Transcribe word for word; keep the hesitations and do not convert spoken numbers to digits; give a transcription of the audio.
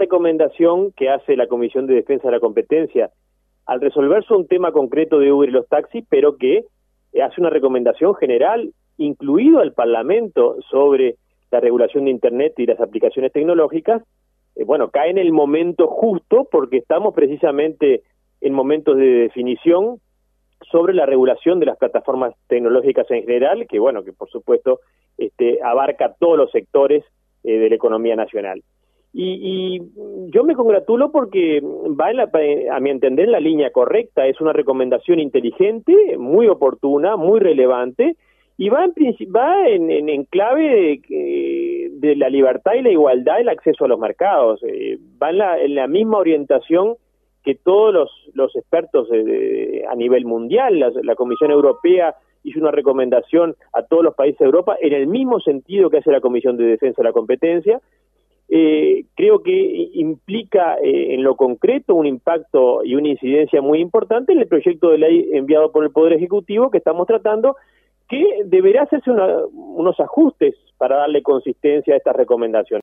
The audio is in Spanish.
recomendación que hace la Comisión de Defensa de la Competencia al resolverse un tema concreto de Uber y los taxis, pero que hace una recomendación general, incluido al Parlamento, sobre la regulación de Internet y las aplicaciones tecnológicas. Eh, bueno, cae en el momento justo porque estamos precisamente en momentos de definición sobre la regulación de las plataformas tecnológicas en general, que bueno, que por supuesto este, abarca todos los sectores eh, de la economía nacional. Y, y yo me congratulo porque va, en la, a mi entender, en la línea correcta. Es una recomendación inteligente, muy oportuna, muy relevante, y va en, va en, en, en clave de, de la libertad y la igualdad del acceso a los mercados. Eh, va en la, en la misma orientación que todos los, los expertos de, de, a nivel mundial. La, la Comisión Europea hizo una recomendación a todos los países de Europa en el mismo sentido que hace la Comisión de Defensa de la Competencia. Eh, creo que implica eh, en lo concreto un impacto y una incidencia muy importante en el proyecto de ley enviado por el Poder Ejecutivo que estamos tratando, que deberá hacerse una, unos ajustes para darle consistencia a estas recomendaciones.